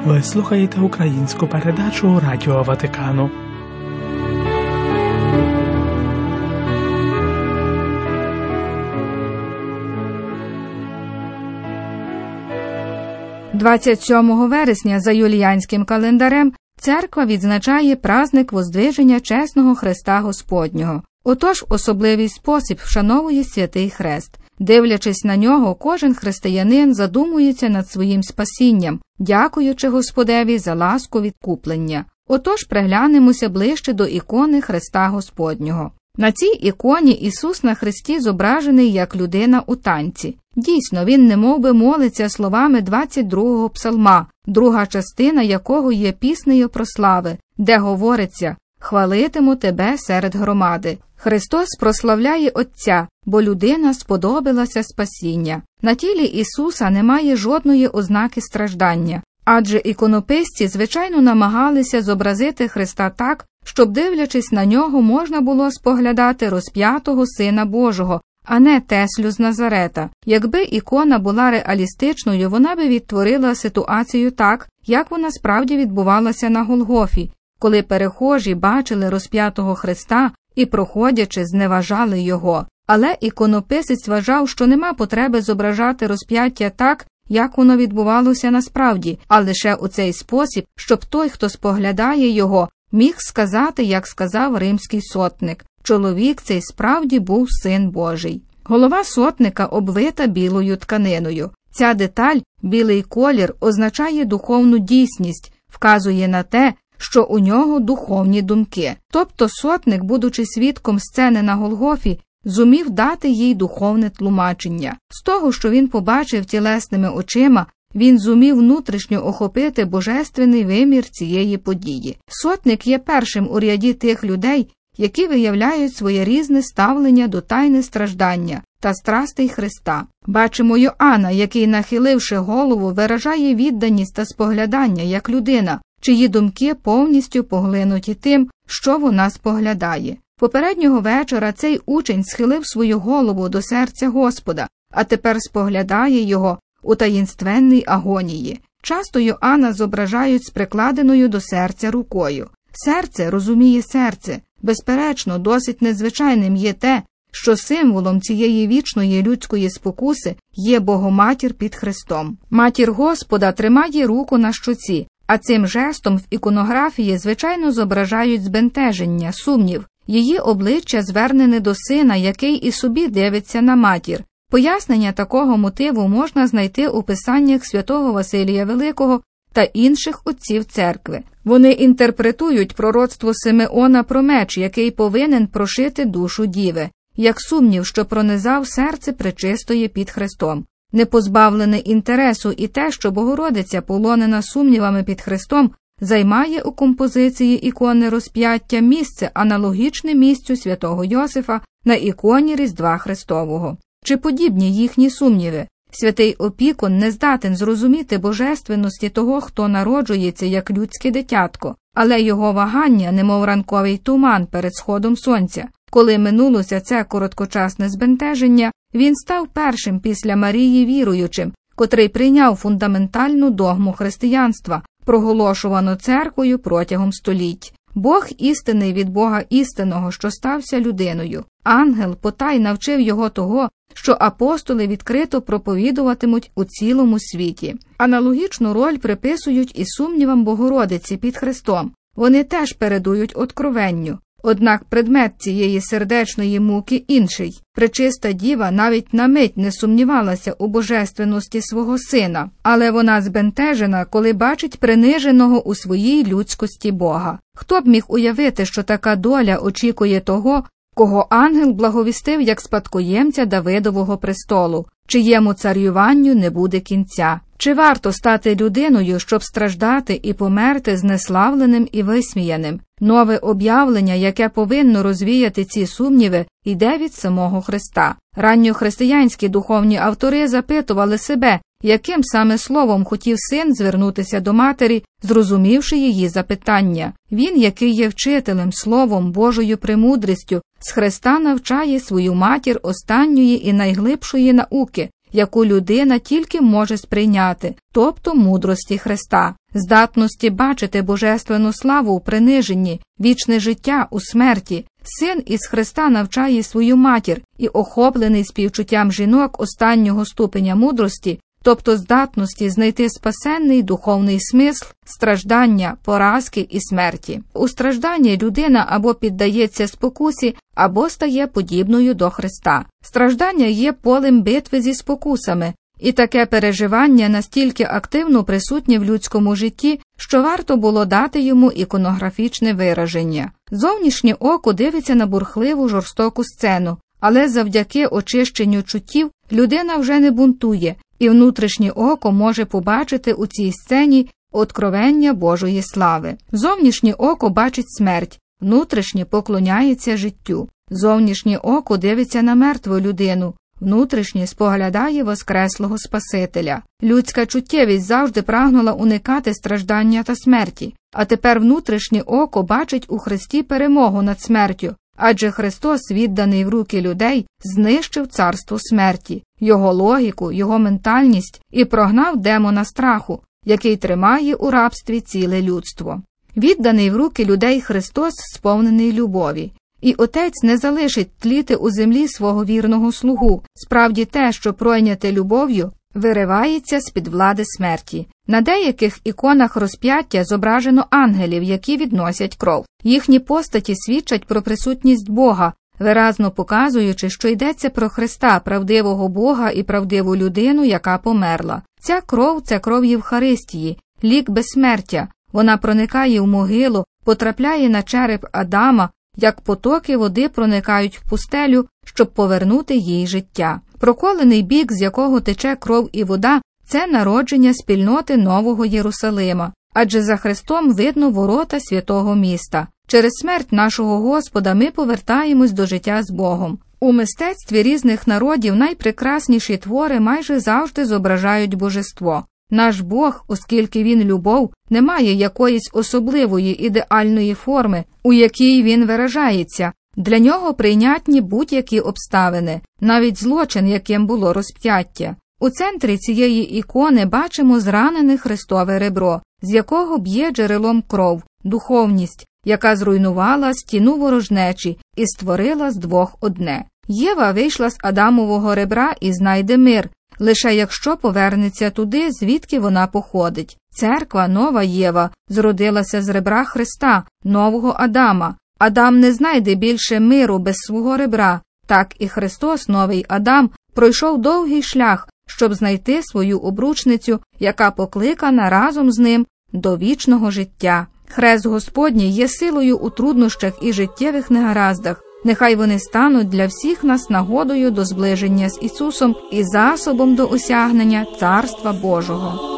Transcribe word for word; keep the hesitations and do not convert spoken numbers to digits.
Ви слухаєте українську передачу Радіо Ватикану. двадцять сьомого вересня за юліанським календарем церква відзначає праздник Воздвиження чесного Хреста Господнього. Отож, в особливий спосіб вшановує Святий Хрест. Дивлячись на нього, кожен християнин задумується над своїм спасінням, дякуючи Господеві за ласку відкуплення. Отож, приглянемося ближче до ікони Хреста Господнього. На цій іконі Ісус на хресті зображений як людина у танці. Дійсно, він немовби молиться словами двадцять другого псалма, друга частина якого є піснею про слави, де говориться «Хвалитиму тебе серед громади». Христос прославляє Отця, бо людина сподобилася спасіння. На тілі Ісуса немає жодної ознаки страждання, адже іконописці, звичайно, намагалися зобразити Христа так, щоб, дивлячись на нього, можна було споглядати розп'ятого Сина Божого, а не Теслю з Назарета. Якби ікона була реалістичною, вона би відтворила ситуацію так, як вона справді відбувалася на Голгофі, коли перехожі бачили розп'ятого Христа і, проходячи, зневажали його. Але іконописець вважав, що нема потреби зображати розп'яття так, як воно відбувалося насправді, а лише у цей спосіб, щоб той, хто споглядає його, міг сказати, як сказав римський сотник: чоловік цей справді був Син Божий. Голова сотника обвита білою тканиною. Ця деталь, білий колір, означає духовну дійсність, вказує на те, що у нього духовні думки. Тобто сотник, будучи свідком сцени на Голгофі, зумів дати їй духовне тлумачення. З того, що він побачив тілесними очима, він зумів внутрішньо охопити божественний вимір цієї події. Сотник є першим у ряді тих людей, які виявляють своє різне ставлення до тайни страждання та страстей Христа. Бачимо Йоанна, який, нахиливши голову, виражає відданість та споглядання як людина, чиї думки повністю поглинуті тим, що вона споглядає. Попереднього вечора цей учень схилив свою голову до серця Господа, а тепер споглядає його у таїнственній агонії. Часто Йоанна зображають з прикладеною до серця рукою. Серце розуміє серце. Безперечно, досить незвичайним є те, що символом цієї вічної людської спокуси є Богоматір під Христом. Матір Господа тримає руку на щоці, а цим жестом в іконографії, звичайно, зображають збентеження, сумнів. Її обличчя звернене до сина, який і собі дивиться на матір. Пояснення такого мотиву можна знайти у писаннях святого Василія Великого та інших отців церкви. Вони інтерпретують пророцтво Симеона про меч, який повинен прошити душу діви, як сумнів, що пронизав серце пречистої під Христом. Не позбавлене інтересу і те, що Богородиця, полонена сумнівами під Христом, займає у композиції ікони розп'яття місце, аналогічне місцю святого Йосифа на іконі Різдва Христового. Чи подібні їхні сумніви? Святий Опікун не здатен зрозуміти божественності того, хто народжується як людське дитятко, але його вагання, немов ранковий туман перед сходом сонця. Коли минулося це короткочасне збентеження, він став першим після Марії віруючим, котрий прийняв фундаментальну догму християнства, проголошувану церквою протягом століть. Бог істинний від Бога істинного, що стався людиною. Ангел потай навчив його того, що апостоли відкрито проповідуватимуть у цілому світі. Аналогічну роль приписують і сумнівам Богородиці під Христом. Вони теж передують откровенню. Однак предмет цієї сердечної муки інший. Пречиста діва навіть на мить не сумнівалася у божественності свого сина, але вона збентежена, коли бачить приниженого у своїй людськості Бога. Хто б міг уявити, що така доля очікує того, кого ангел благовістив як спадкоємця Давидового престолу, чиєму царюванню не буде кінця? Чи варто стати людиною, щоб страждати і померти знеславленим і висміяним? Нове об'явлення, яке повинно розвіяти ці сумніви, йде від самого Христа. Ранньохристиянські духовні автори запитували себе, яким саме словом хотів син звернутися до матері, зрозумівши її запитання. Він, який є вчителем, словом, Божою премудрістю, з Христа навчає свою матір останньої і найглибшої науки, яку людина тільки може сприйняти, тобто мудрості Христа, здатності бачити божественну славу у приниженні, вічне життя у смерті. Син із Христа навчає свою матір і, охоплений співчуттям жінок останнього ступеня мудрості, тобто здатності знайти спасенний духовний смисл страждання, поразки і смерті. У стражданні людина або піддається спокусі, або стає подібною до Христа. Страждання є полем битви зі спокусами, і таке переживання настільки активно присутнє в людському житті, що варто було дати йому іконографічне вираження. Зовнішнє око дивиться на бурхливу жорстоку сцену, але завдяки очищенню чуттів людина вже не бунтує, і внутрішнє око може побачити у цій сцені откровення Божої слави. Зовнішнє око бачить смерть, внутрішнє поклоняється життю. Зовнішнє око дивиться на мертву людину, внутрішнє споглядає воскреслого Спасителя. Людська чуттєвість завжди прагнула уникати страждання та смерті, а тепер внутрішнє око бачить у Христі перемогу над смертю, адже Христос, відданий в руки людей, знищив царство смерті, його логіку, його ментальність і прогнав демона страху, який тримає у рабстві ціле людство. Відданий в руки людей Христос сповнений любові. І Отець не залишить тліти у землі свого вірного слугу. Справді те, що пройняте любов'ю, виривається з-під влади смерті. На деяких іконах розп'яття зображено ангелів, які відносять кров. Їхні постаті свідчать про присутність Бога, виразно показуючи, що йдеться про Христа, правдивого Бога і правдиву людину, яка померла. Ця кров – це кров Євхаристії, лік безсмертя. Вона проникає в могилу, потрапляє на череп Адама, як потоки води проникають в пустелю, щоб повернути їй життя. Проколений бік, з якого тече кров і вода – це народження спільноти Нового Єрусалима, адже за Христом видно ворота святого міста. Через смерть нашого Господа ми повертаємось до життя з Богом. У мистецтві різних народів найпрекрасніші твори майже завжди зображають божество. Наш Бог, оскільки Він любов, не має якоїсь особливої ідеальної форми, у якій Він виражається. Для Нього прийнятні будь-які обставини, навіть злочин, яким було розп'яття. У центрі цієї ікони бачимо зранене Христове ребро, з якого б'є джерелом кров, духовність, яка зруйнувала стіну ворожнечі і створила з двох одне. Єва вийшла з Адамового ребра і знайде мир, лише якщо повернеться туди, звідки вона походить. Церква, нова Єва, зродилася з ребра Христа, нового Адама. Адам не знайде більше миру без свого ребра. Так і Христос, новий Адам, пройшов довгий шлях, щоб знайти свою обручницю, яка покликана разом з ним до вічного життя. Хрест Господній є силою у труднощах і життєвих негараздах. Нехай вони стануть для всіх нас нагодою до зближення з Ісусом і засобом до осягнення Царства Божого.